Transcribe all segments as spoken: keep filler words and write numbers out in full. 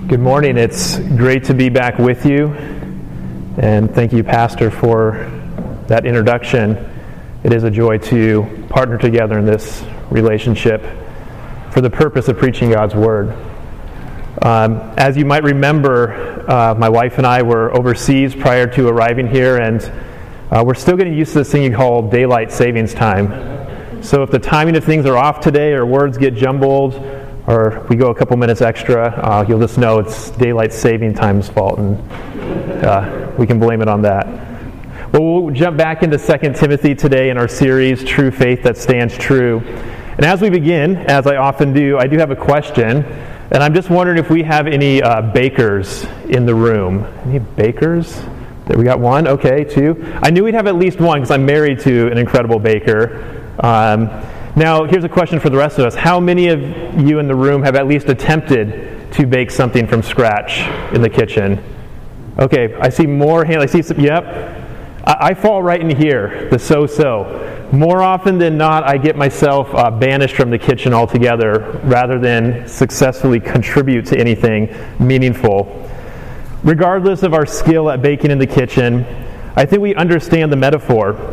Good morning. It's great to be back with you. And thank you, Pastor, for that introduction. It is a joy to partner together in this relationship for the purpose of preaching God's Word. Um, as you might remember, uh, my wife and I were overseas prior to arriving here, and uh, we're still getting used to this thing called daylight savings time. So if the timing of things are off today or words get jumbled, or we go a couple minutes extra, uh, you'll just know it's daylight saving time's fault, and uh, we can blame it on that. Well, we'll jump back into Second Timothy today in our series, True Faith That Stands True. And as we begin, as I often do, I do have a question, and I'm just wondering if we have any uh, bakers in the room. Any bakers? We got one? Okay, two. I knew we'd have at least one because I'm married to an incredible baker. Um, Now, here's a question for the rest of us. How many of you in the room have at least attempted to bake something from scratch in the kitchen? Okay, I see more hands. I see some, yep. I, I fall right in here, the so-so. More often than not, I get myself uh, banished from the kitchen altogether rather than successfully contribute to anything meaningful. Regardless of our skill at baking in the kitchen, I think we understand the metaphor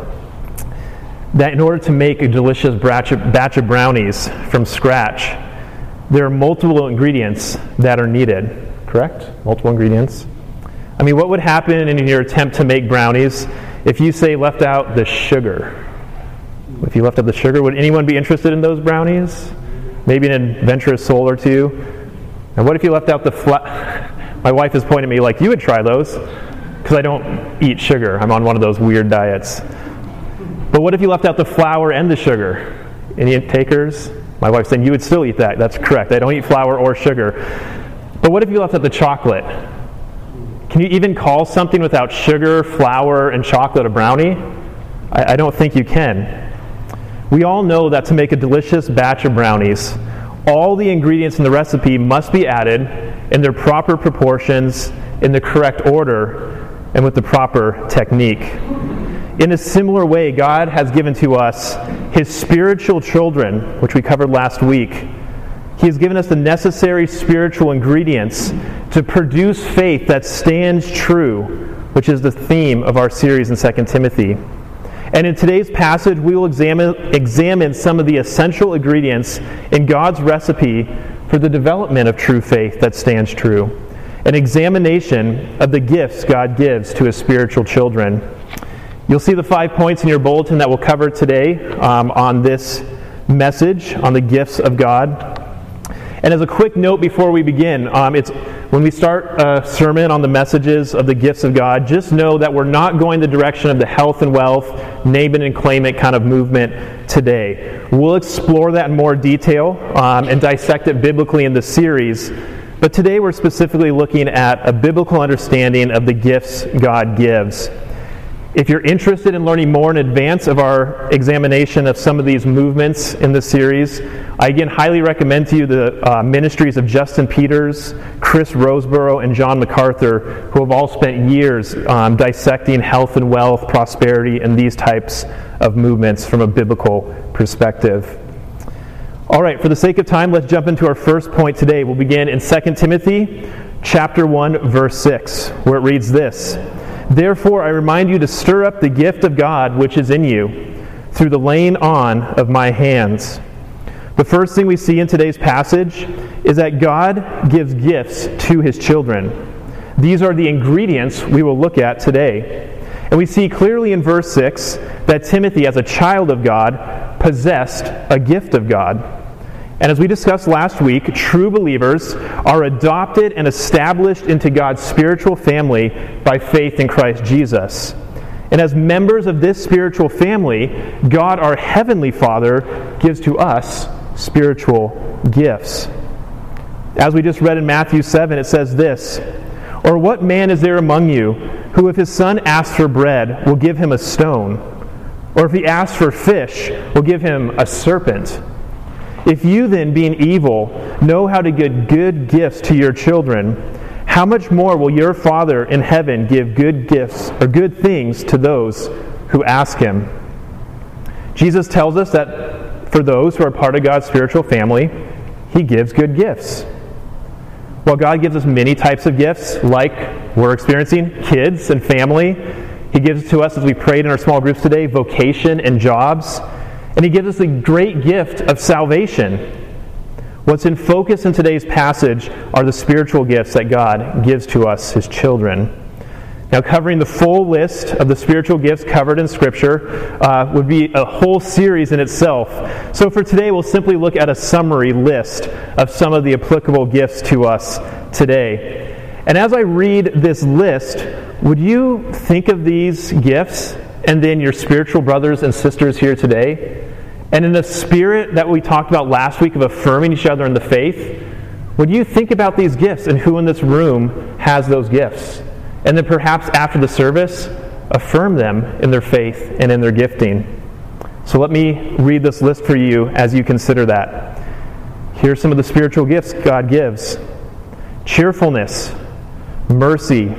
that in order to make a delicious batch of, batch of brownies from scratch, there are multiple ingredients that are needed, correct? Multiple ingredients. I mean, what would happen in your attempt to make brownies if you, say, left out the sugar? If you left out the sugar, would anyone be interested in those brownies? Maybe an adventurous soul or two? And what if you left out the flat? My wife is pointing at me like, you would try those, because I don't eat sugar. I'm on one of those weird diets. But what if you left out the flour and the sugar? Any takers? My wife's saying you would still eat that. That's correct. I don't eat flour or sugar. But what if you left out the chocolate? Can you even call something without sugar, flour, and chocolate a brownie? I, I don't think you can. We all know that to make a delicious batch of brownies, all the ingredients in the recipe must be added in their proper proportions, in the correct order, and with the proper technique. In a similar way, God has given to us His spiritual children, which we covered last week. He has given us the necessary spiritual ingredients to produce faith that stands true, which is the theme of our series in Second Timothy. And in today's passage, we will examine, examine some of the essential ingredients in God's recipe for the development of true faith that stands true, an examination of the gifts God gives to His spiritual children. You'll see the five points in your bulletin that we'll cover today um, on this message on the gifts of God. And as a quick note before we begin, um, it's when we start a sermon on the messages of the gifts of God, just know that we're not going the direction of the health and wealth, name it and claim it kind of movement today. We'll explore that in more detail um, and dissect it biblically in the series. But today we're specifically looking at a biblical understanding of the gifts God gives. If you're interested in learning more in advance of our examination of some of these movements in the series, I again highly recommend to you the uh, ministries of Justin Peters, Chris Roseborough, and John MacArthur, who have all spent years um, dissecting health and wealth, prosperity, and these types of movements from a biblical perspective. All right, for the sake of time, let's jump into our first point today. We'll begin in Second Timothy chapter one, verse six, where it reads this: Therefore, I remind you to stir up the gift of God which is in you, through the laying on of my hands. The first thing we see in today's passage is that God gives gifts to His children. These are the ingredients we will look at today. And we see clearly in verse six that Timothy, as a child of God, possessed a gift of God. And as we discussed last week, true believers are adopted and established into God's spiritual family by faith in Christ Jesus. And as members of this spiritual family, God, our Heavenly Father, gives to us spiritual gifts. As we just read in Matthew seven, it says this: Or what man is there among you who, if his son asks for bread, will give him a stone? Or if he asks for fish, will give him a serpent? If you then, being evil, know how to give good gifts to your children, how much more will your Father in heaven give good gifts or good things to those who ask Him? Jesus tells us that for those who are part of God's spiritual family, He gives good gifts. While God gives us many types of gifts, like we're experiencing, kids and family, He gives to us, as we prayed in our small groups today, vocation and jobs. And He gives us the great gift of salvation. What's in focus in today's passage are the spiritual gifts that God gives to us, His children. Now, covering the full list of the spiritual gifts covered in Scripture uh, would be a whole series in itself. So for today, we'll simply look at a summary list of some of the applicable gifts to us today. And as I read this list, would you think of these gifts and then your spiritual brothers and sisters here today? And in the spirit that we talked about last week of affirming each other in the faith, would you think about these gifts and who in this room has those gifts? And then perhaps after the service, affirm them in their faith and in their gifting. So let me read this list for you as you consider that. Here's some of the spiritual gifts God gives: cheerfulness, mercy,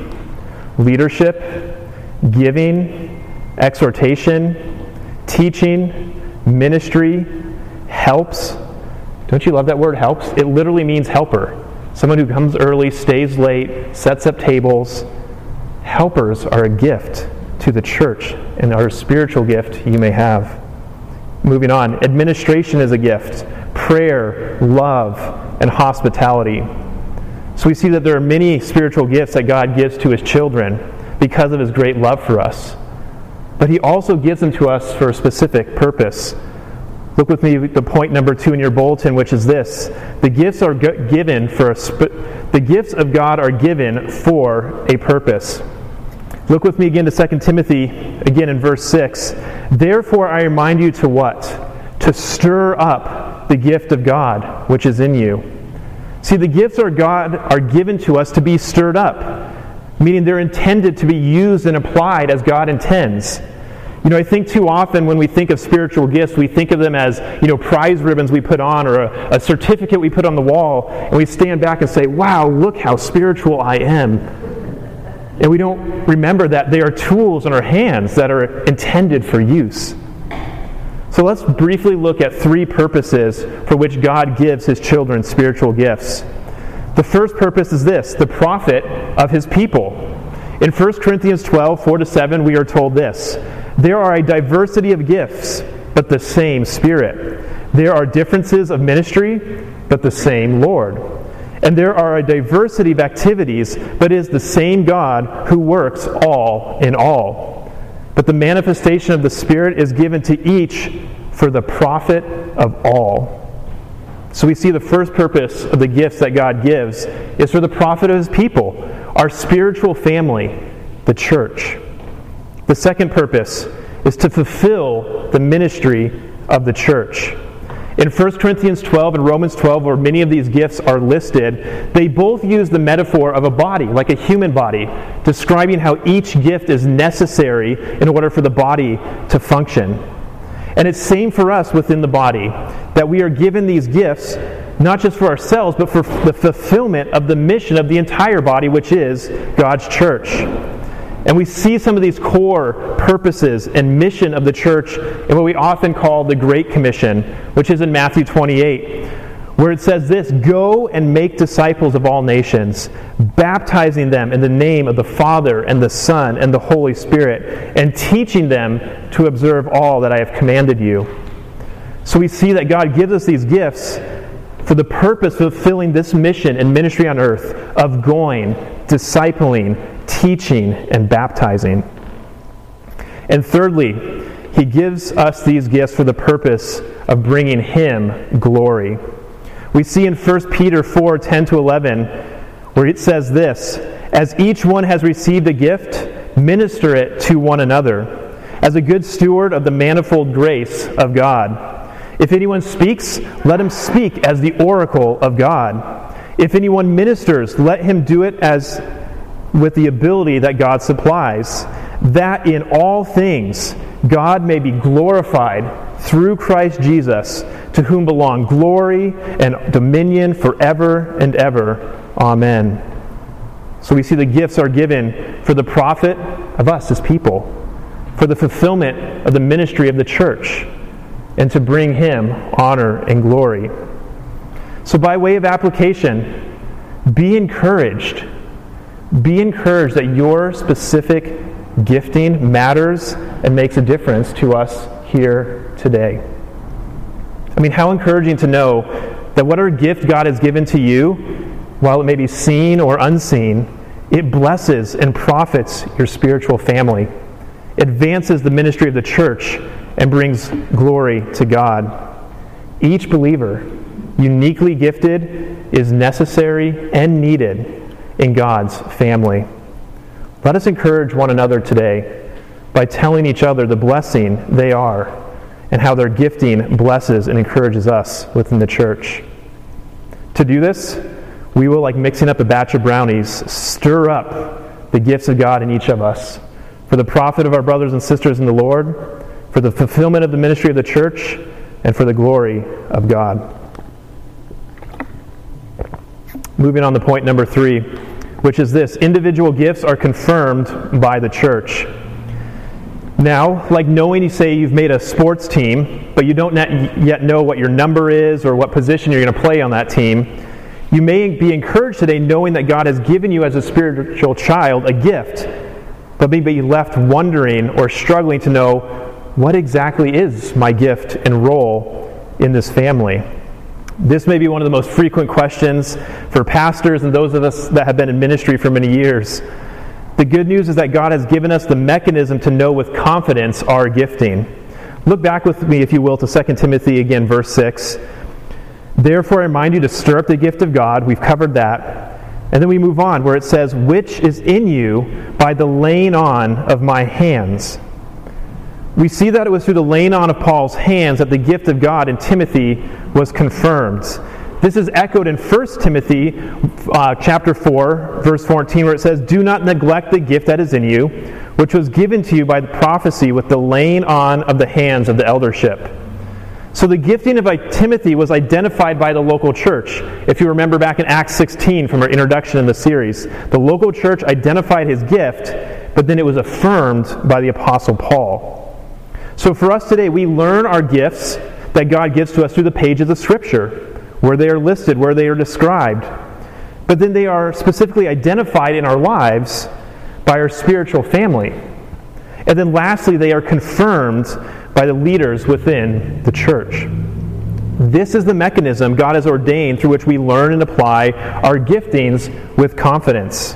leadership, giving, exhortation, teaching, ministry, helps. Don't you love that word, helps? It literally means helper. Someone who comes early, stays late, sets up tables. Helpers are a gift to the church and are a spiritual gift you may have. Moving on, administration is a gift. Prayer, love, and hospitality. So we see that there are many spiritual gifts that God gives to His children because of His great love for us. But He also gives them to us for a specific purpose. Look with me at point number two in your bulletin, which is this: the gifts are given for a sp- the gifts of God are given for a purpose. Look with me again to Second Timothy, again in verse six. Therefore I remind you to what? To stir up the gift of God which is in you. See, the gifts of God are given to us to be stirred up, meaning they're intended to be used and applied as God intends. You know, I think too often when we think of spiritual gifts, we think of them as, you know, prize ribbons we put on or a, a certificate we put on the wall, and we stand back and say, wow, look how spiritual I am. And we don't remember that they are tools in our hands that are intended for use. So let's briefly look at three purposes for which God gives His children spiritual gifts. The first purpose is this: the profit of His people. In First Corinthians twelve, four to seven, we are told this: there are a diversity of gifts, but the same Spirit. There are differences of ministry, but the same Lord. And there are a diversity of activities, but it is the same God who works all in all. But the manifestation of the Spirit is given to each for the profit of all. So we see the first purpose of the gifts that God gives is for the profit of His people, our spiritual family, the church. The second purpose is to fulfill the ministry of the church. In First Corinthians twelve and Romans twelve, where many of these gifts are listed, they both use the metaphor of a body, like a human body, describing how each gift is necessary in order for the body to function. And it's same for us within the body, that we are given these gifts not just for ourselves, but for the fulfillment of the mission of the entire body, which is God's church. And we see some of these core purposes and mission of the church in what we often call the Great Commission, which is in Matthew twenty-eight, where it says this: go and make disciples of all nations, baptizing them in the name of the Father and the Son and the Holy Spirit, and teaching them to observe all that I have commanded you. So we see that God gives us these gifts for the purpose of fulfilling this mission and ministry on earth of going, discipling, teaching, and baptizing. And thirdly, He gives us these gifts for the purpose of bringing Him glory. We see in First Peter four, ten to eleven, where it says this: as each one has received a gift, minister it to one another, as a good steward of the manifold grace of God. If anyone speaks, let him speak as the oracle of God. If anyone ministers, let him do it as with the ability that God supplies, that in all things God may be glorified through Christ Jesus, to whom belong glory and dominion forever and ever. Amen. So we see the gifts are given for the profit of us as people, for the fulfillment of the ministry of the church, and to bring Him honor and glory. So by way of application, Be encouraged. Be encouraged that your specific gifting matters and makes a difference to us here today. I mean, how encouraging to know that whatever gift God has given to you, while it may be seen or unseen, it blesses and profits your spiritual family, advances the ministry of the church, and brings glory to God. Each believer, uniquely gifted, is necessary and needed in God's family. Let us encourage one another today by telling each other the blessing they are and how their gifting blesses and encourages us within the church. To do this, we will, like mixing up a batch of brownies, stir up the gifts of God in each of us for the profit of our brothers and sisters in the Lord, for the fulfillment of the ministry of the church, and for the glory of God. Moving on to point number three, which is this: individual gifts are confirmed by the church. Now, like knowing, you say you've made a sports team, but you don't yet know what your number is or what position you're going to play on that team, you may be encouraged today knowing that God has given you as a spiritual child a gift, but maybe you left wondering or struggling to know, what exactly is my gift and role in this family? This may be one of the most frequent questions for pastors and those of us that have been in ministry for many years. The good news is that God has given us the mechanism to know with confidence our gifting. Look back with me, if you will, to Second Timothy again, verse six. Therefore I remind you to stir up the gift of God. We've covered that. And then we move on where it says, which is in you by the laying on of my hands. We see that it was through the laying on of Paul's hands that the gift of God in Timothy was confirmed. This is echoed in First Timothy uh, chapter four, verse fourteen, where it says, do not neglect the gift that is in you, which was given to you by the prophecy with the laying on of the hands of the eldership. So the gifting of Timothy was identified by the local church. If you remember back in Acts sixteen from our introduction in the series, the local church identified his gift, but then it was affirmed by the Apostle Paul. So for us today, we learn our gifts that God gives to us through the pages of Scripture, where they are listed, where they are described. But then they are specifically identified in our lives by our spiritual family. And then lastly, they are confirmed by the leaders within the church. This is the mechanism God has ordained through which we learn and apply our giftings with confidence.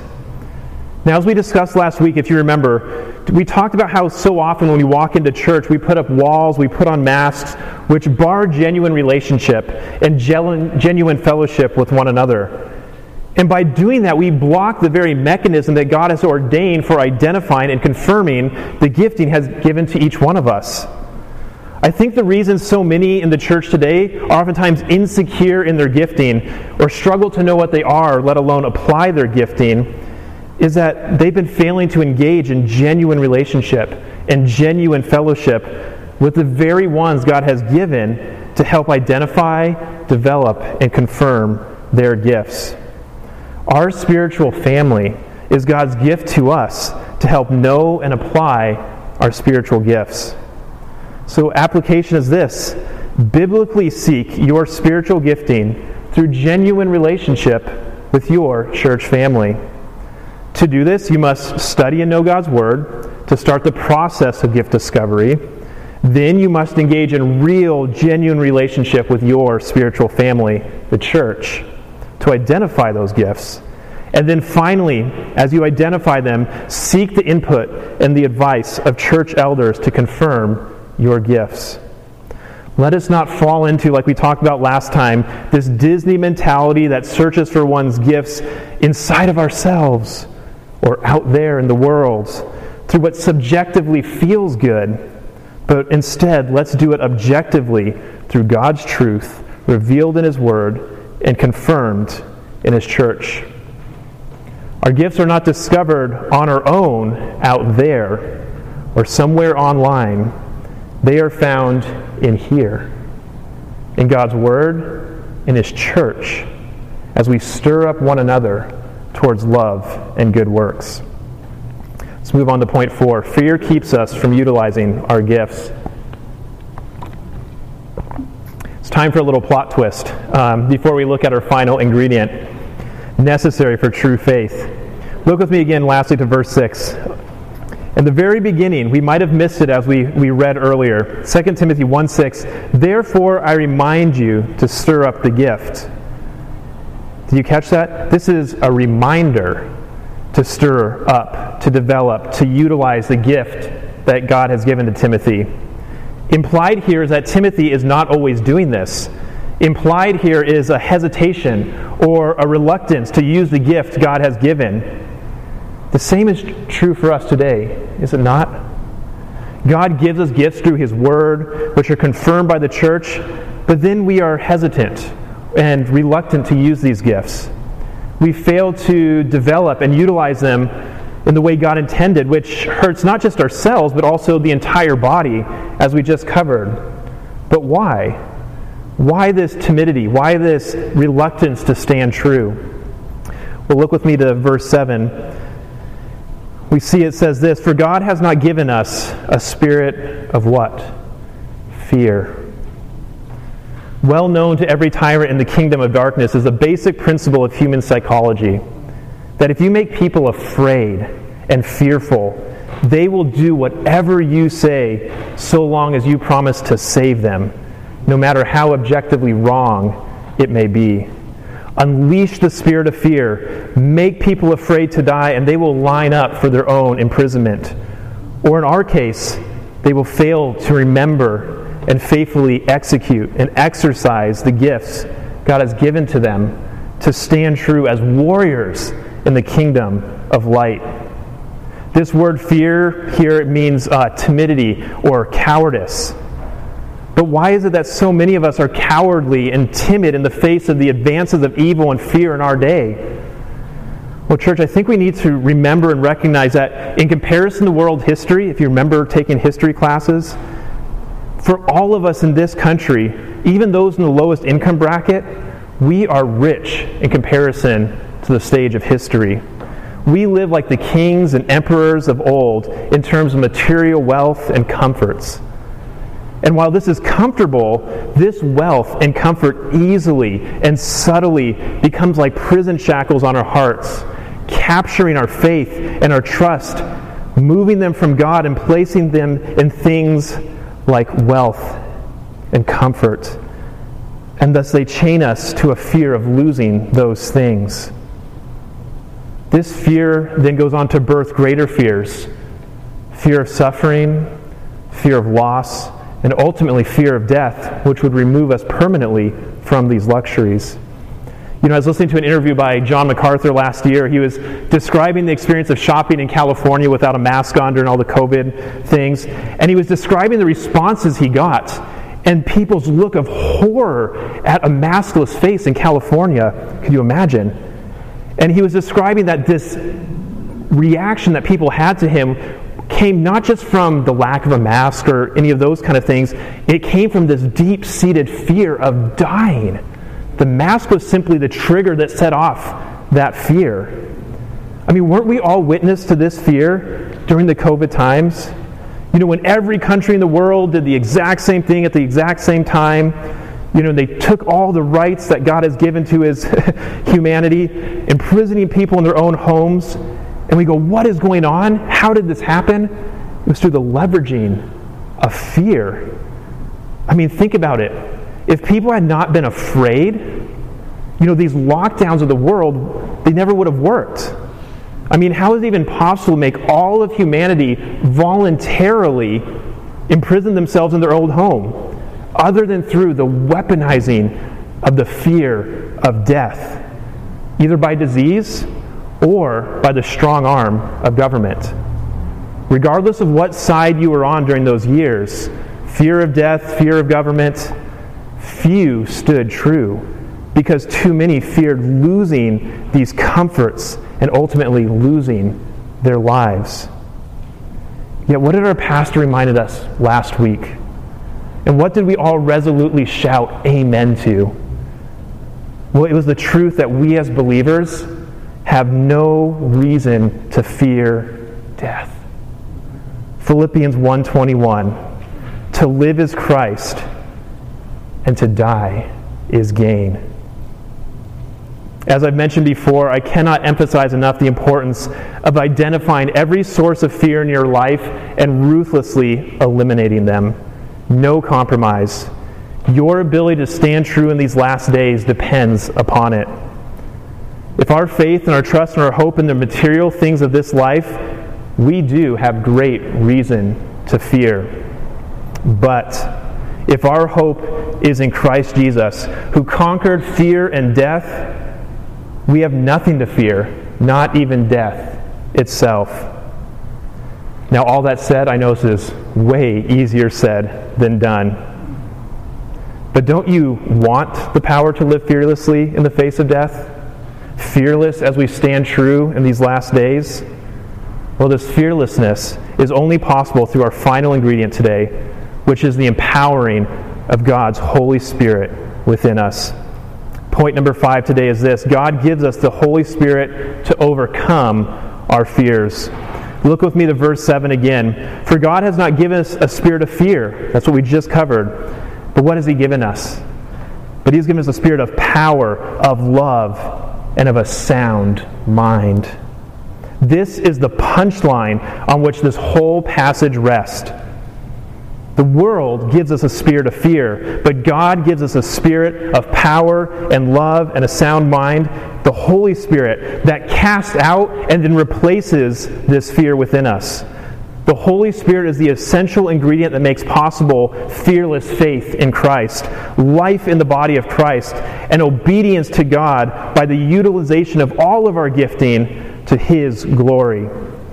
Now, as we discussed last week, if you remember, we talked about how so often when we walk into church, we put up walls, we put on masks, which bar genuine relationship and genuine fellowship with one another. And by doing that, we block the very mechanism that God has ordained for identifying and confirming the gifting has given to each one of us. I think the reason so many in the church today are oftentimes insecure in their gifting or struggle to know what they are, let alone apply their gifting, is that they've been failing to engage in genuine relationship and genuine fellowship with the very ones God has given to help identify, develop, and confirm their gifts. Our spiritual family is God's gift to us to help know and apply our spiritual gifts. So application is this: biblically seek your spiritual gifting through genuine relationship with your church family. To do this, you must study and know God's Word to start the process of gift discovery. Then you must engage in real, genuine relationship with your spiritual family, the church, to identify those gifts. And then finally, as you identify them, seek the input and the advice of church elders to confirm your gifts. Let us not fall into, like we talked about last time, this Disney mentality that searches for one's gifts inside of ourselves or out there in the world through what subjectively feels good, but instead let's do it objectively through God's truth revealed in His Word and confirmed in His church. Our gifts are not discovered on our own out there or somewhere online. They are found in here, in God's Word, in His church, as we stir up one another towards love and good works. Let's move on to point four. Fear keeps us from utilizing our gifts. It's time for a little plot twist um, before we look at our final ingredient. necessary for true faith. Look with me again lastly to verse six. In the very beginning, we might have missed it as we, we read earlier. Second Timothy one six, therefore I remind you to stir up the gift. Did you catch that? This is a reminder to stir up, to develop, to utilize the gift that God has given to Timothy. Implied here is that Timothy is not always doing this. Implied here is a hesitation or a reluctance to use the gift God has given. The same is true for us today, is it not? God gives us gifts through His Word, which are confirmed by the church, but then we are hesitant and reluctant to use these gifts. We fail to develop and utilize them in the way God intended, which hurts not just ourselves, but also the entire body, as we just covered. But why? Why this timidity? Why this reluctance to stand true? Well, look with me to verse seven. We see it says this, for God has not given us a spirit of what? Fear. Well known to every tyrant in the kingdom of darkness is a basic principle of human psychology, that if you make people afraid and fearful, they will do whatever you say so long as you promise to save them, no matter how objectively wrong it may be. Unleash the spirit of fear, make people afraid to die, and they will line up for their own imprisonment. Or in our case, they will fail to remember and faithfully execute and exercise the gifts God has given to them to stand true as warriors in the kingdom of light. This word fear here means uh, timidity or cowardice. But why is it that so many of us are cowardly and timid in the face of the advances of evil and fear in our day? Well, church, I think we need to remember and recognize that in comparison to world history, if you remember taking history classes, for all of us in this country, even those in the lowest income bracket, we are rich in comparison to the stage of history. We live like the kings and emperors of old in terms of material wealth and comforts. And while this is comfortable, this wealth and comfort easily and subtly becomes like prison shackles on our hearts, capturing our faith and our trust, moving them from God and placing them in things like wealth and comfort. And thus they chain us to a fear of losing those things. This fear then goes on to birth greater fears. Fear of suffering, fear of loss, and ultimately fear of death, which would remove us permanently from these luxuries. You know, I was listening to an interview by John MacArthur last year. He was describing the experience of shopping in California without a mask on during all the COVID things, and he was describing the responses he got and people's look of horror at a maskless face in California. Could you imagine? And he was describing that this reaction that people had to him came not just from the lack of a mask or any of those kind of things. It came from this deep-seated fear of dying. The mask was simply the trigger that set off that fear. I mean, weren't we all witness to this fear during the COVID times? You know, when every country in the world did the exact same thing at the exact same time, you know, they took all the rights that God has given to His humanity, imprisoning people in their own homes. And we go, what is going on? How did this happen? It was through the leveraging of fear. I mean, think about it. If people had not been afraid, you know, these lockdowns of the world, they never would have worked. I mean, how is it even possible to make all of humanity voluntarily imprison themselves in their own home, other than through the weaponizing of the fear of death, either by disease or by the strong arm of government? Regardless of what side you were on during those years, fear of death, fear of government, few stood true because too many feared losing these comforts and ultimately losing their lives. Yet what did our pastor remind us last week? And what did we all resolutely shout amen to? Well, it was the truth that we as believers have no reason to fear death. Philippians one twenty-one, to live is Christ, and to die is gain. As I've mentioned before, I cannot emphasize enough the importance of identifying every source of fear in your life and ruthlessly eliminating them. No compromise. Your ability to stand true in these last days depends upon it. If our faith and our trust and our hope in the material things of this life, we do have great reason to fear. But if our hope is in Christ Jesus, who conquered fear and death, we have nothing to fear, not even death itself. Now, all that said, I know this is way easier said than done. But don't you want the power to live fearlessly in the face of death? Fearless as we stand true in these last days? Well, this fearlessness is only possible through our final ingredient today, which is the empowering of God's Holy Spirit within us. Point number five today is this: God gives us the Holy Spirit to overcome our fears. Look with me to verse seven again. For God has not given us a spirit of fear. That's what we just covered. But what has He given us? But He's given us a spirit of power, of love, and of a sound mind. This is the punchline on which this whole passage rests. The world gives us a spirit of fear, but God gives us a spirit of power and love and a sound mind, the Holy Spirit that casts out and then replaces this fear within us. The Holy Spirit is the essential ingredient that makes possible fearless faith in Christ, life in the body of Christ, and obedience to God by the utilization of all of our gifting to His glory.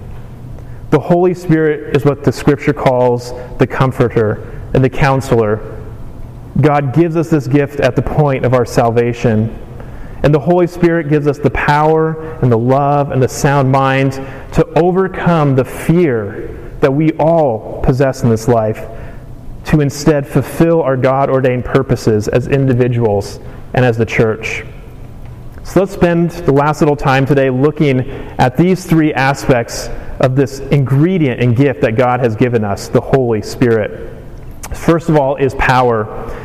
The Holy Spirit is what the Scripture calls the Comforter and the Counselor. God gives us this gift at the point of our salvation. And the Holy Spirit gives us the power and the love and the sound mind to overcome the fear that we all possess in this life, to instead fulfill our God-ordained purposes as individuals and as the church. So let's spend the last little time today looking at these three aspects of this ingredient and gift that God has given us, the Holy Spirit. First of all is power.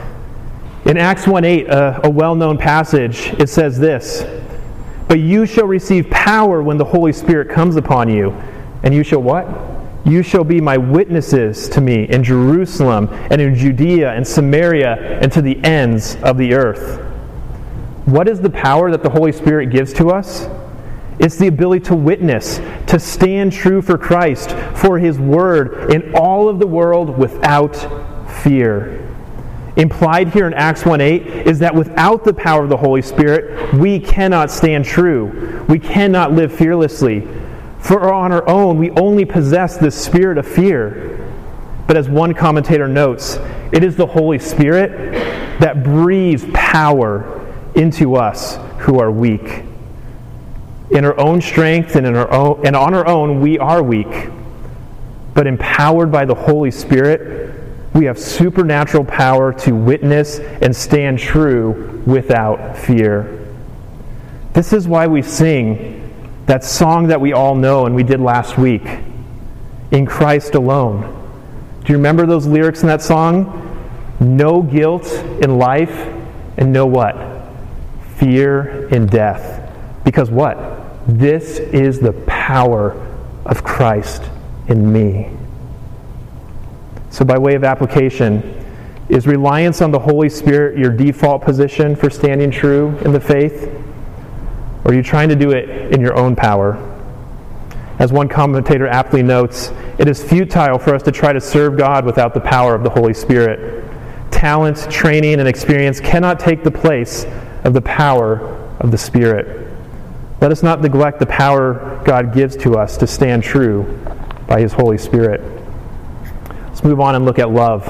In Acts one eight, a, a well-known passage, it says this: "But you shall receive power when the Holy Spirit comes upon you, and you shall" what? "You shall be my witnesses to me in Jerusalem and in Judea and Samaria and to the ends of the earth." What is the power that the Holy Spirit gives to us? It's the ability to witness, to stand true for Christ, for His Word in all of the world without fear. Implied here in Acts one eight is that without the power of the Holy Spirit, we cannot stand true. We cannot live fearlessly. For on our own, we only possess this spirit of fear. But as one commentator notes, it is the Holy Spirit that breathes power into us who are weak. In our own strength and in our own and on our own, we are weak. But empowered by the Holy Spirit, we have supernatural power to witness and stand true without fear. This is why we sing that song that we all know and we did last week, "In Christ Alone." Do you remember those lyrics in that song? No guilt in life and no what? Fear in death. Because what? This is the power of Christ in me. So by way of application, is reliance on the Holy Spirit your default position for standing true in the faith? Or are you trying to do it in your own power? As one commentator aptly notes, it is futile for us to try to serve God without the power of the Holy Spirit. Talent, training, and experience cannot take the place of the power of the Spirit. Let us not neglect the power God gives to us to stand true by His Holy Spirit. Let's move on and look at love.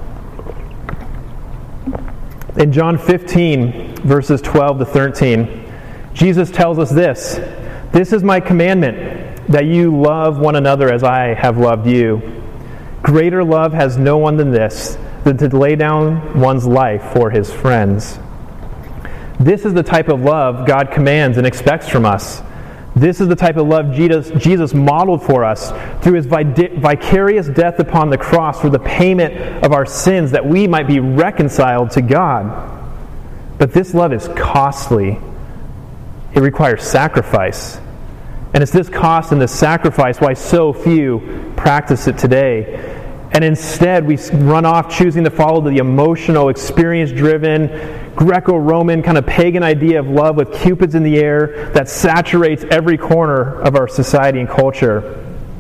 In John fifteen, verses twelve to thirteen, Jesus tells us this: "This is my commandment, that you love one another as I have loved you. Greater love has no one than this, than to lay down one's life for his friends." This is the type of love God commands and expects from us. This is the type of love Jesus, Jesus modeled for us through His vicarious death upon the cross for the payment of our sins, that we might be reconciled to God. But this love is costly. it requires sacrifice. And it's this cost and this sacrifice why so few practice it today. And instead, we run off choosing to follow the emotional, experience-driven, Greco-Roman kind of pagan idea of love with cupids in the air that saturates every corner of our society and culture.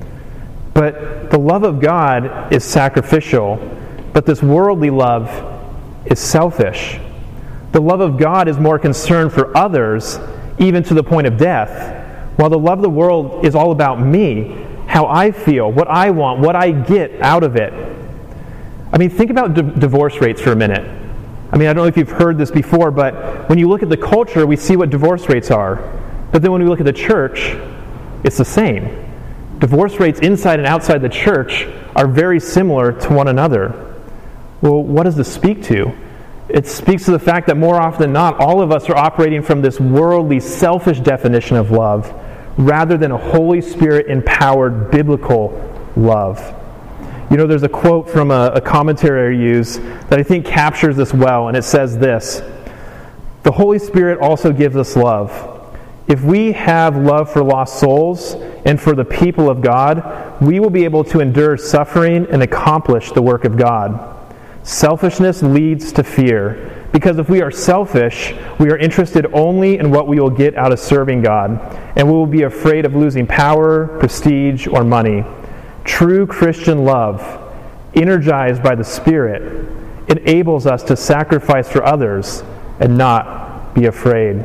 But the love of God is sacrificial, but this worldly love is selfish. The love of God is more concerned for others, even to the point of death, while the love of the world is all about me, how I feel, what I want, what I get out of it. I mean, think about di- divorce rates for a minute. I mean, I don't know if you've heard this before, but when you look at the culture, we see what divorce rates are. But then when we look at the church, it's the same. Divorce rates inside and outside the church are very similar to one another. Well, what does this speak to? It speaks to the fact that more often than not, all of us are operating from this worldly, selfish definition of love, rather than a Holy Spirit-empowered biblical love. You know, there's a quote from a, a commentary I use that I think captures this well, and it says this: "The Holy Spirit also gives us love. If we have love for lost souls and for the people of God, we will be able to endure suffering and accomplish the work of God. Selfishness leads to fear, because if we are selfish, we are interested only in what we will get out of serving God, and we will be afraid of losing power, prestige, or money. True Christian love, energized by the Spirit, enables us to sacrifice for others and not be afraid."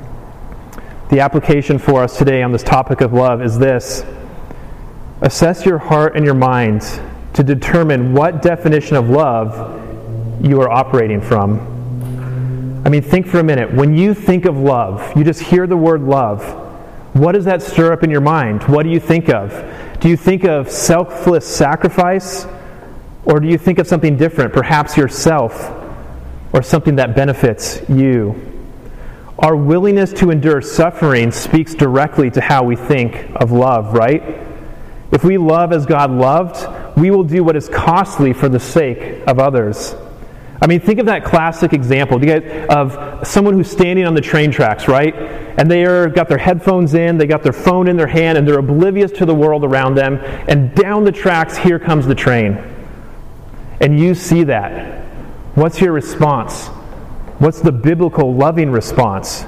The application for us today on this topic of love is this: assess your heart and your mind to determine what definition of love you are operating from. I mean, think for a minute. When you think of love, you just hear the word love, what does that stir up in your mind? What do you think of? Do you think of selfless sacrifice? Or do you think of something different, perhaps yourself, or something that benefits you? Our willingness to endure suffering speaks directly to how we think of love, right? If we love as God loved, we will do what is costly for the sake of others. I mean, think of that classic example do you guys, of someone who's standing on the train tracks, right? And they are got their headphones in, they got their phone in their hand, and they're oblivious to the world around them. And down the tracks, here comes the train. And you see that. What's your response? What's the biblical loving response?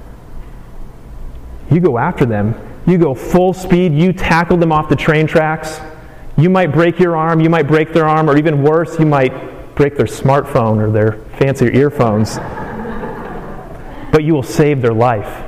You go after them. You go full speed. You tackle them off the train tracks. You might break your arm. You might break their arm. Or even worse, you might break their smartphone or their fancy earphones. But you will save their life.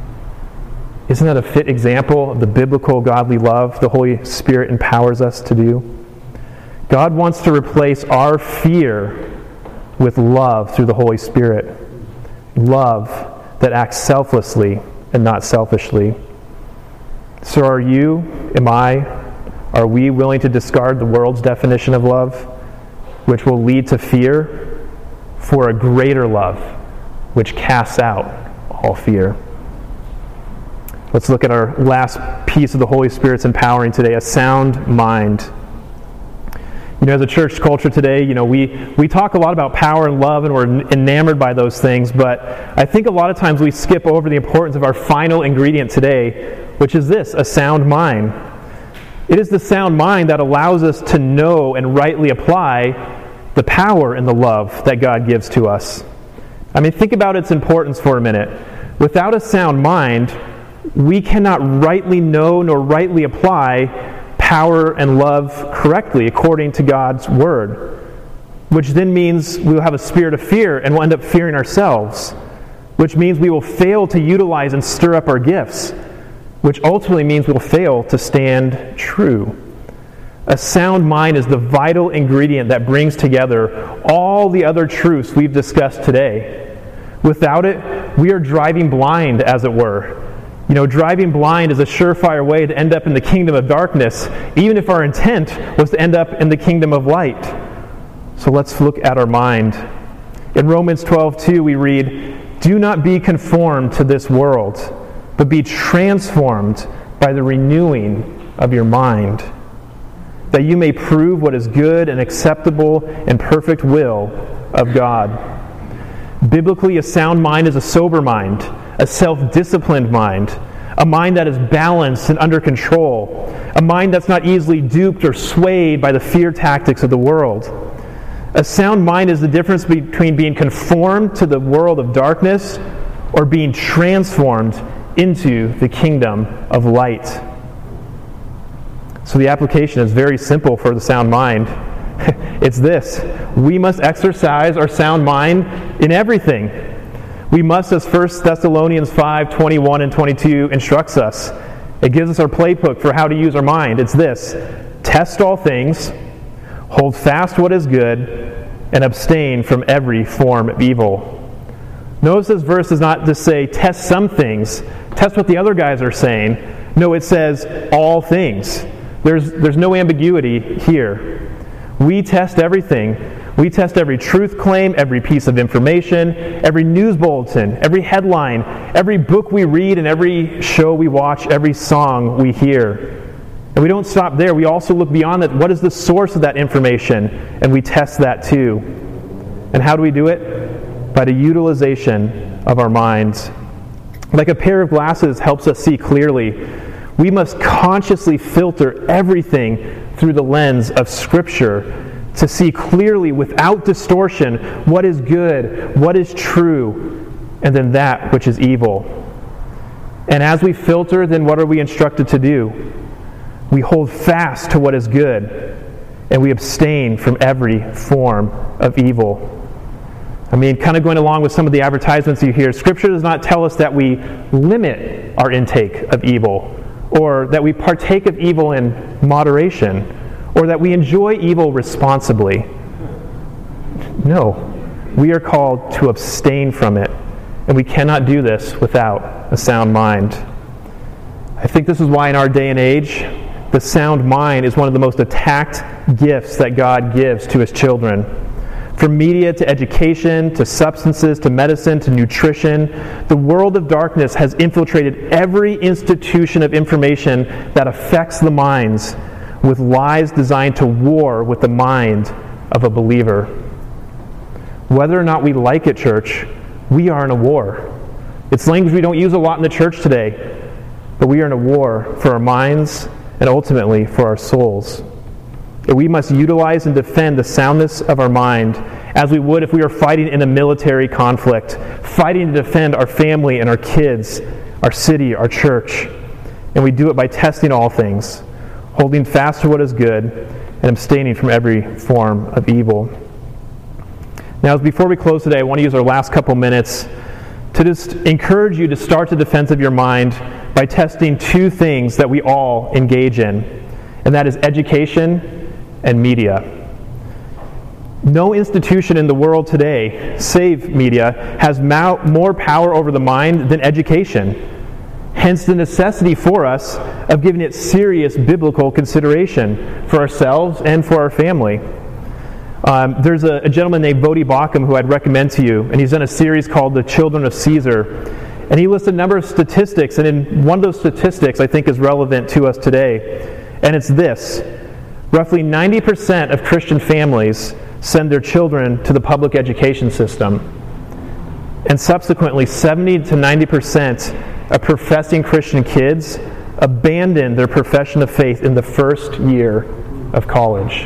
Isn't that a fit example of the biblical godly love the Holy Spirit empowers us to do? God wants to replace our fear with love through the Holy Spirit. Love that acts selflessly and not selfishly. So are you, am I, are we willing to discard the world's definition of love, which will lead to fear, for a greater love, which casts out all fear? Let's look at our last piece of the Holy Spirit's empowering today, a sound mind. You know, as a church culture today, you know, we, we talk a lot about power and love, and we're enamored by those things, but I think a lot of times we skip over the importance of our final ingredient today, which is this, a sound mind. It is the sound mind that allows us to know and rightly apply the power and the love that God gives to us. I mean, think about its importance for a minute. Without a sound mind, we cannot rightly know nor rightly apply power and love correctly according to God's Word, which then means we will have a spirit of fear and we'll end up fearing ourselves, which means we will fail to utilize and stir up our gifts, which ultimately means we'll fail to stand true. A sound mind is the vital ingredient that brings together all the other truths we've discussed today. Without it, we are driving blind, as it were. You know, driving blind is a surefire way to end up in the kingdom of darkness, even if our intent was to end up in the kingdom of light. So let's look at our mind. In Romans twelve two, we read, "Do not be conformed to this world, but be transformed by the renewing of your mind, that you may prove what is good and acceptable and perfect will of God." Biblically, a sound mind is a sober mind, a self-disciplined mind, a mind that is balanced and under control, a mind that's not easily duped or swayed by the fear tactics of the world. A sound mind is the difference between being conformed to the world of darkness or being transformed into the kingdom of light. So the application is very simple for the sound mind. It's this: we must exercise our sound mind in everything. We must, as First Thessalonians five twenty-one and twenty-two instructs us. It gives us our playbook for how to use our mind. It's this: test all things, hold fast what is good, and abstain from every form of evil. Notice this verse does not just say test some things, test what the other guys are saying. No, it says all things. There's, there's no ambiguity here. We test everything. We test every truth claim, every piece of information, every news bulletin, every headline, every book we read, and every show we watch, every song we hear. And we don't stop there. We also look beyond that. What is the source of that information? And we test that too. And how do we do it? By the utilization of our minds. Like a pair of glasses helps us see clearly, we must consciously filter everything through the lens of Scripture to see clearly, without distortion, what is good, what is true, and then that which is evil. And as we filter, then what are we instructed to do? We hold fast to what is good, and we abstain from every form of evil. I mean, kind of going along with some of the advertisements you hear, Scripture does not tell us that we limit our intake of evil, or that we partake of evil in moderation, or that we enjoy evil responsibly. No, we are called to abstain from it, and we cannot do this without a sound mind. I think this is why in our day and age, the sound mind is one of the most attacked gifts that God gives to His children. From media to education, to substances, to medicine, to nutrition, the world of darkness has infiltrated every institution of information that affects the minds, with lies designed to war with the mind of a believer. Whether or not we like it, church, we are in a war. It's language we don't use a lot in the church today, but we are in a war for our minds and ultimately for our souls. We must utilize and defend the soundness of our mind as we would if we were fighting in a military conflict, fighting to defend our family and our kids, our city, our church. And we do it by testing all things, holding fast to what is good, and abstaining from every form of evil. Now, before we close today, I want to use our last couple minutes to just encourage you to start the defense of your mind by testing two things that we all engage in, and that is education and media. No institution in the world today, save media, has more power over the mind than education. Hence the necessity for us of giving it serious biblical consideration for ourselves and for our family. Um, there's a, a gentleman named Voddie Baucham who I'd recommend to you, and he's done a series called The Children of Caesar. And he lists a number of statistics, and in one of those statistics I think is relevant to us today. And it's this: roughly ninety percent of Christian families send their children to the public education system. And subsequently, seventy to ninety percent of professing Christian kids abandon their profession of faith in the first year of college.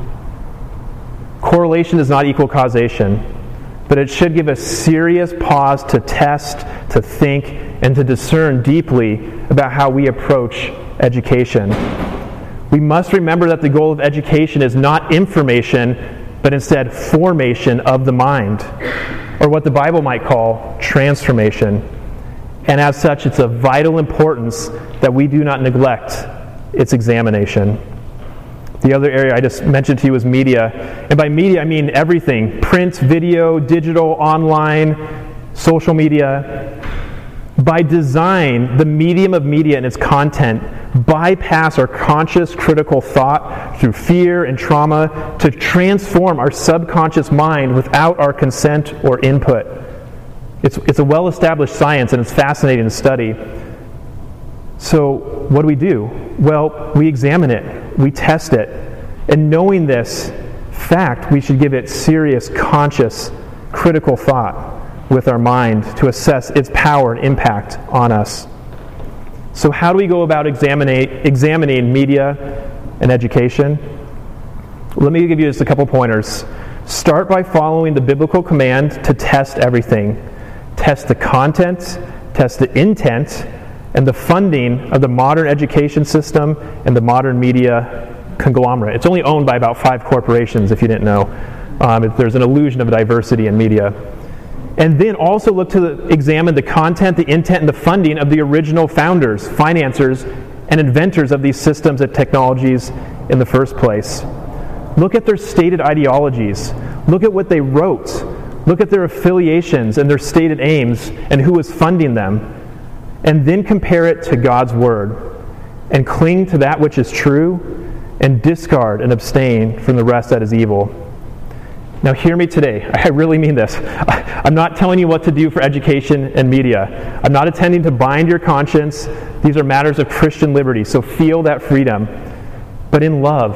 Correlation does not equal causation, but it should give us serious pause to test, to think, and to discern deeply about how we approach education. We must remember that the goal of education is not information, but instead formation of the mind, or what the Bible might call transformation. And as such, it's of vital importance that we do not neglect its examination. The other area I just mentioned to you was media. And by media, I mean everything: print, video, digital, online, social media. By design, the medium of media and its content bypass our conscious critical thought through fear and trauma to transform our subconscious mind without our consent or input. It's, it's a well-established science, and it's fascinating to study. So what do we do? Well, we examine it. We test it. And knowing this fact, we should give it serious, conscious, critical thought. with our mind to assess its power and impact on us. So how do we go about examining, examining media and education? Let me give you just a couple pointers. Start by following the biblical command to test everything. Test the content, test the intent, and the funding of the modern education system and the modern media conglomerate. It's only owned by about five corporations, if you didn't know. Um, there's an illusion of diversity in media. And then also look to the, examine the content, the intent, and the funding of the original founders, financiers, and inventors of these systems and technologies in the first place. Look at their stated ideologies. Look at what they wrote. Look at their affiliations and their stated aims and who was funding them. And then compare it to God's Word and cling to that which is true and discard and abstain from the rest that is evil. Now hear me today. I really mean this. I'm not telling you what to do for education and media. I'm not intending to bind your conscience. These are matters of Christian liberty, so feel that freedom. But in love,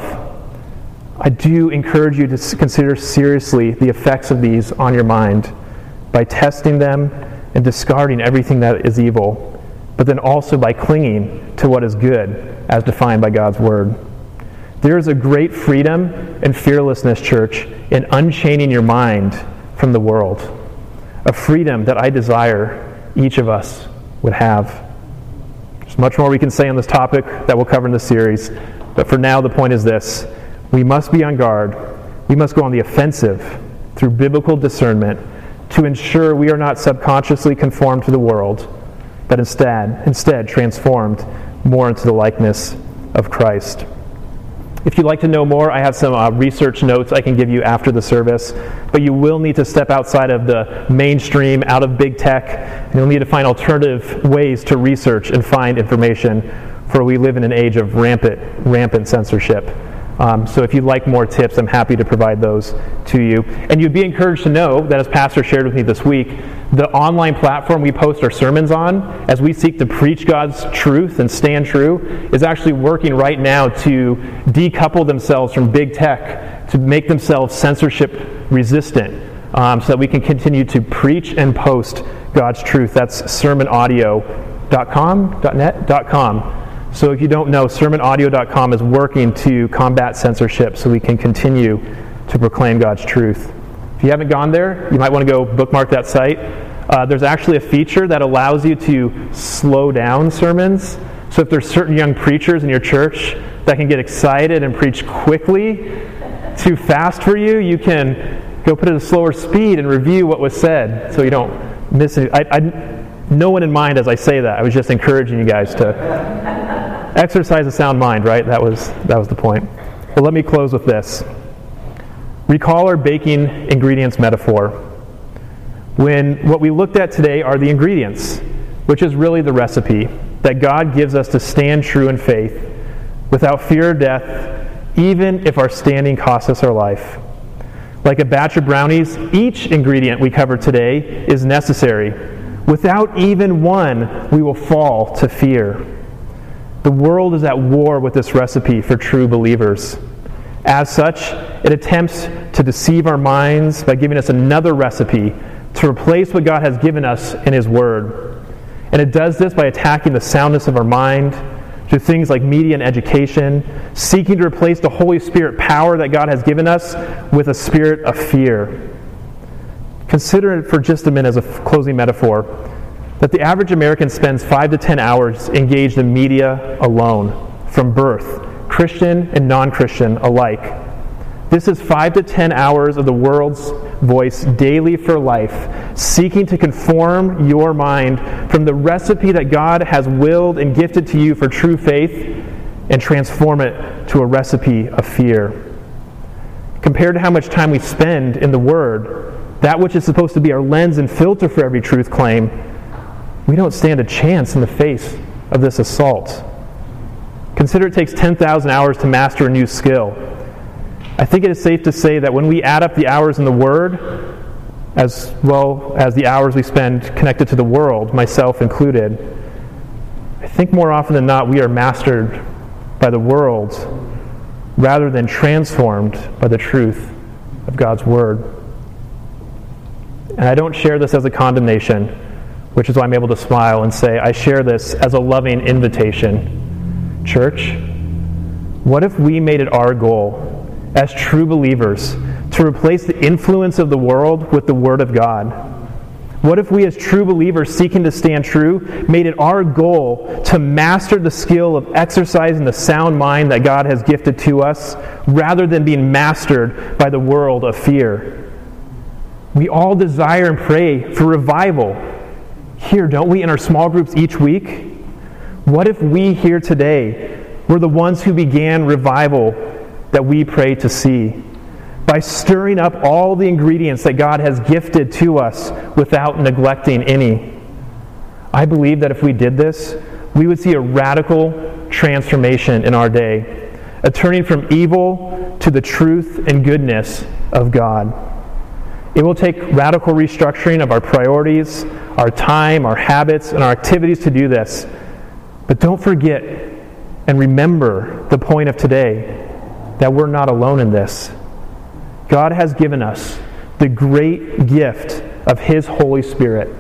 I do encourage you to consider seriously the effects of these on your mind by testing them and discarding everything that is evil, but then also by clinging to what is good as defined by God's Word. There is a great freedom and fearlessness, church, in unchaining your mind from the world. A freedom that I desire each of us would have. There's much more we can say on this topic that we'll cover in this series, but for now the point is this. We must be on guard. We must go on the offensive through biblical discernment to ensure we are not subconsciously conformed to the world, but instead, instead transformed more into the likeness of Christ. If you'd like to know more, I have some uh, research notes I can give you after the service, but you will need to step outside of the mainstream, out of big tech, and you'll need to find alternative ways to research and find information, for we live in an age of rampant, rampant censorship. Um, so if you'd like more tips, I'm happy to provide those to you. And you'd be encouraged to know that, as Pastor shared with me this week, the online platform we post our sermons on, as we seek to preach God's truth and stand true, is actually working right now to decouple themselves from big tech, to make themselves censorship resistant, um, so that we can continue to preach and post God's truth. That's sermon audio dot com, .net, .com. So if you don't know, sermon audio dot com is working to combat censorship so we can continue to proclaim God's truth. If you haven't gone there, you might want to go bookmark that site. Uh, there's actually a feature that allows you to slow down sermons. So if there's certain young preachers in your church that can get excited and preach quickly, too fast for you, you can go put it at a slower speed and review what was said so you don't miss it. I, I, no one in mind as I say that. I was just encouraging you guys to exercise a sound mind, right? That was that was the point. But let me close with this. Recall our baking ingredients metaphor. When what we looked at today are the ingredients, which is really the recipe that God gives us to stand true in faith without fear of death, even if our standing costs us our life. Like a batch of brownies, each ingredient we covered today is necessary. Without even one, we will fall to fear. The world is at war with this recipe for true believers. As such, it attempts to deceive our minds by giving us another recipe to replace what God has given us in His Word. And it does this by attacking the soundness of our mind through things like media and education, seeking to replace the Holy Spirit power that God has given us with a spirit of fear. Consider it for just a minute as a closing metaphor that the average American spends five to ten hours engaged in media alone, from birth, Christian and non-Christian alike. This is five to ten hours of the world's voice daily for life, seeking to conform your mind from the recipe that God has willed and gifted to you for true faith and transform it to a recipe of fear. Compared to how much time we spend in the Word, that which is supposed to be our lens and filter for every truth claim, we don't stand a chance in the face of this assault. Consider it takes ten thousand hours to master a new skill. I think it is safe to say that when we add up the hours in the Word, as well as the hours we spend connected to the world, myself included, I think more often than not we are mastered by the world rather than transformed by the truth of God's Word. And I don't share this as a condemnation, which is why I'm able to smile and say, I share this as a loving invitation. Church, what if we made it our goal as true believers to replace the influence of the world with the Word of God? What if we as true believers seeking to stand true made it our goal to master the skill of exercising the sound mind that God has gifted to us rather than being mastered by the world of fear? We all desire and pray for revival here, don't we, in our small groups each week? What if we here today were the ones who began revival that we pray to see? By stirring up all the ingredients that God has gifted to us without neglecting any. I believe that if we did this, we would see a radical transformation in our day, a turning from evil to the truth and goodness of God. It will take radical restructuring of our priorities, our time, our habits, and our activities to do this. But don't forget and remember the point of today, that we're not alone in this. God has given us the great gift of His Holy Spirit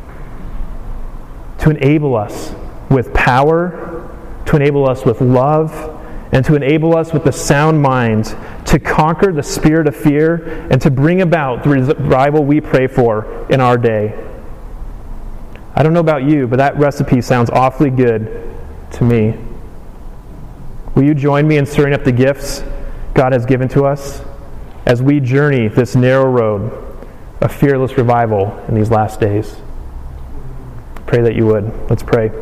to enable us with power, to enable us with love, and to enable us with the sound mind to conquer the spirit of fear and to bring about the revival we pray for in our day. I don't know about you, but that recipe sounds awfully good to me. Will you join me in stirring up the gifts God has given to us as we journey this narrow road of fearless revival in these last days? Pray that you would. Let's pray.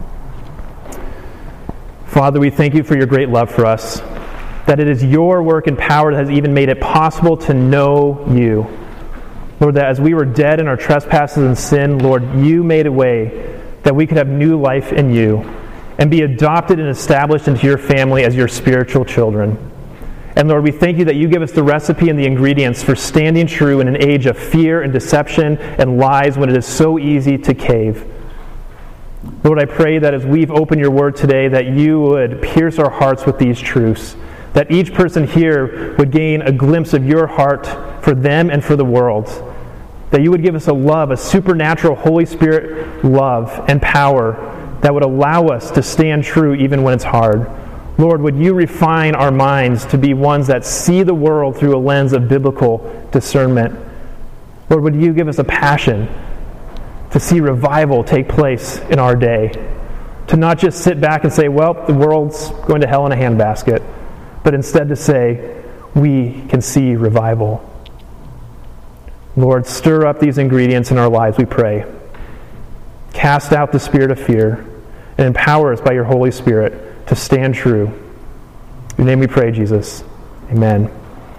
Father, we thank you for your great love for us, that it is your work and power that has even made it possible to know you. Lord, that as we were dead in our trespasses and sin, Lord, you made a way that we could have new life in you and be adopted and established into your family as your spiritual children. And Lord, we thank you that you give us the recipe and the ingredients for standing true in an age of fear and deception and lies when it is so easy to cave. Lord, I pray that as we've opened your word today, that you would pierce our hearts with these truths, that each person here would gain a glimpse of your heart for them and for the world, that you would give us a love, a supernatural Holy Spirit love and power that would allow us to stand true even when it's hard. Lord, would you refine our minds to be ones that see the world through a lens of biblical discernment? Lord, would you give us a passion to see revival take place in our day? To not just sit back and say, well, the world's going to hell in a handbasket, but instead to say, we can see revival. Lord, stir up these ingredients in our lives, we pray. Cast out the spirit of fear and empower us by your Holy Spirit to stand true. In your name we pray, Jesus. Amen.